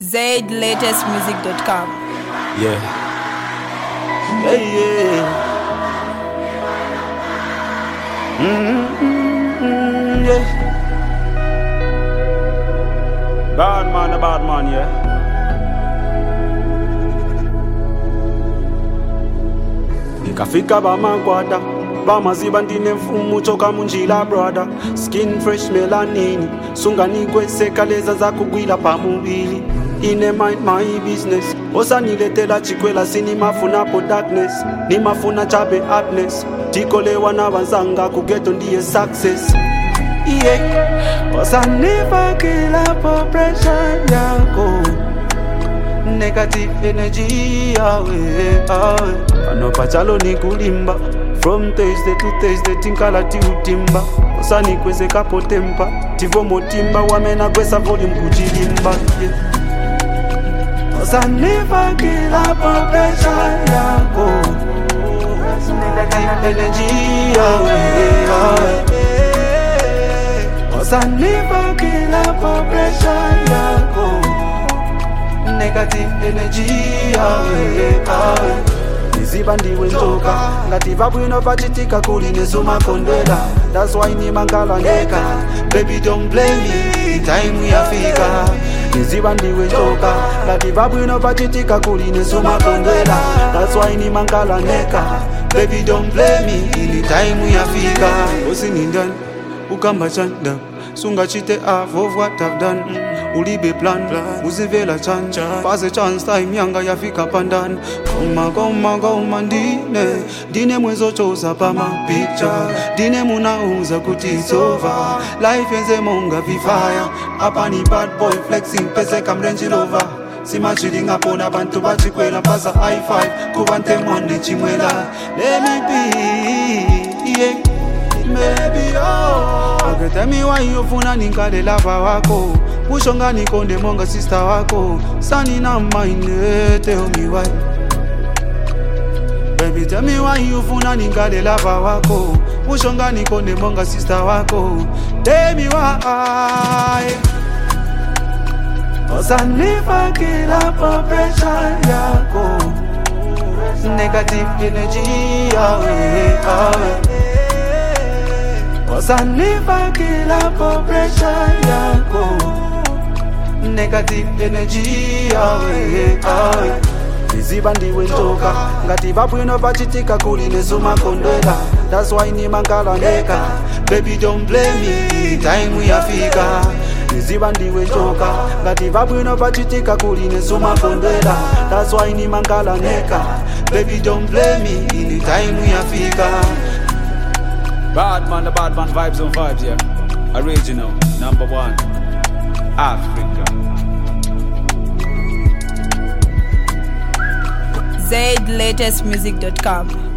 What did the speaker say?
ZLatestmusic.com. Yeah. Hey, yeah. Yeah. Bad man, yeah. Nikafika bamagwada bamaziba ndine mfumu choka munjila brother. Skin fresh melanini sunganigwe sekaleza za kugwila pamubili. Ine mind my business osa niletela chikwela sini mafuna po darkness ni mafuna chabe happiness tikolewa na banzanga kugeto ndiye success. Yeah. Osa never kill up pressure yako negative energy awe anopachalo ni kulimba from Thursday to Thursday tinkala tiutimba osa nikweze kapo tempa tivo motimba wamena kwesa volume kujilimba. Yeah. Osa never kill up pressure yako negative energy awe Osa never kill up pressure yako negative energy awe niziba ndiwe njoka ngati vabwino vachitika kuli nezuma kondwela. That's why ni mangala neka baby don't blame me time yafika. Niziba ndiwe njoka ngati vabwino vachitika kuli nezuma kondwela. That's why ni mangala neka baby don't blame me time yafika. Usinindani ukamba chanda sunga chite half of what I've done. Ulibe plan uzivela chanja paze chance time yanga yafika pandan. Goma dine mwezo choza pama picture dine munauza kuti it's over. Life enze monga vifaya hapa ni bad boy flexing pese kamrenji rover. Sima chilling upon abantu bachikwela pasa high five kubante monde chimwela. Let me be yeah. Maybe okay, tell me why you funa ninkale lava wako Pushonga nikonde monga sister wako Sani na mind tell me why. Baby tell me why you funa ninkale lava wako Pushonga nikonde monga sister wako Tell me why. Cause I never kill up pressure yako negative energy awe Cause I never kill up pressure yako negative energy awe niziba ndiwe njoka ngati vabwino vachitika kuli nezuma kondwela. That's why ni mangala neka baby don't blame me time yafika. Niziba ndiwe njoka ngati vabwino vachitika kuli nezuma kondwela. That's why ni mangala neka baby don't blame me time yafika. Bad man, the bad man vibes on vibes, yeah. Original, #1, Africa. ZLatestmusic.com.